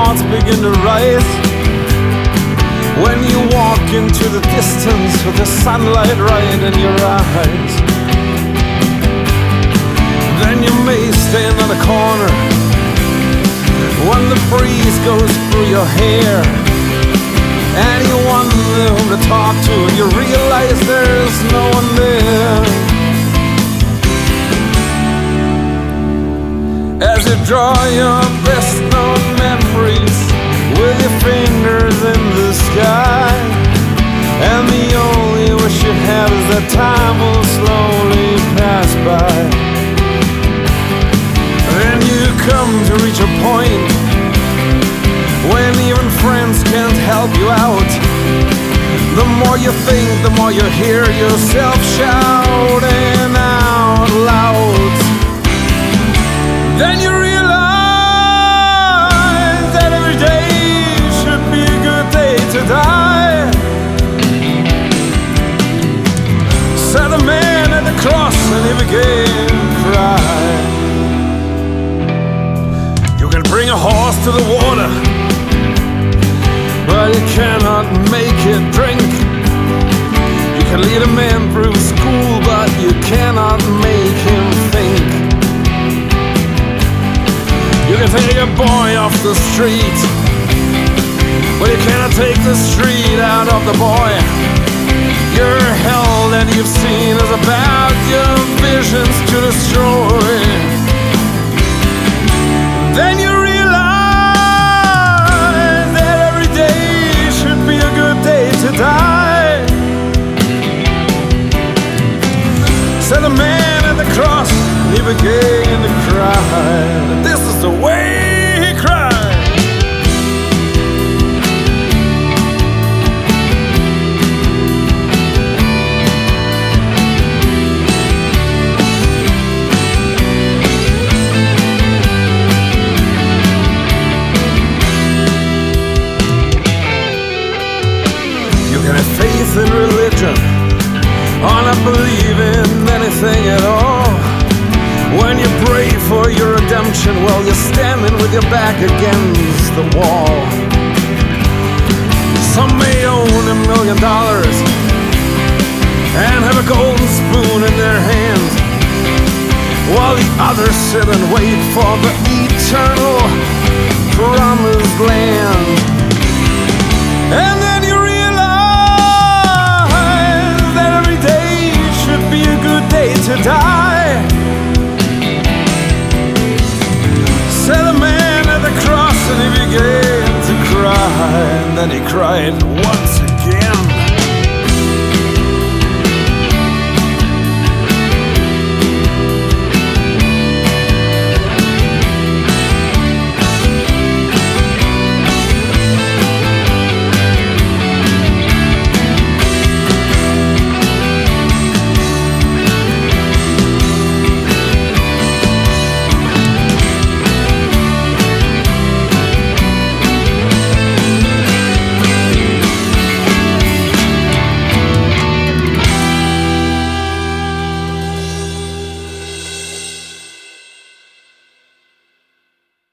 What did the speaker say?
thoughts begin to rise. When you walk into the distance with the sunlight right in your eyes, then you may stand on a corner when the breeze goes through your hair, and you wonder whom to talk to, and you realize there's no one there. As you draw your best known memories with your fingers in the sky, and the only wish you have is that time will slowly pass by. Then you come to reach a point when even friends can't help you out. The more you think, the more you hear yourself shouting out loud. Then you realize that every day should be a good day to die. Said the man at the cross, and he began to cry. You can bring a horse to the water, but you cannot make it drink. You can lead a man through school, but you cannot make him think. You can take a boy off the street, but you cannot take the street out of the boy. Your hell that you've seen is about your visions to destroy. Then you realize that every day should be a good day to die. Said the man at the cross, he began to cry. This is the way he cried. You can have faith in religion or not believe in anything at all. When you pray for your redemption, well, you're standing with your back against the wall. Some may own $1 million and have a golden spoon in their hand, while the others sit and wait for the eternal promised land. And then you realize that every day should be a good day to die. Said the man at the cross, and he began to cry, and then he cried once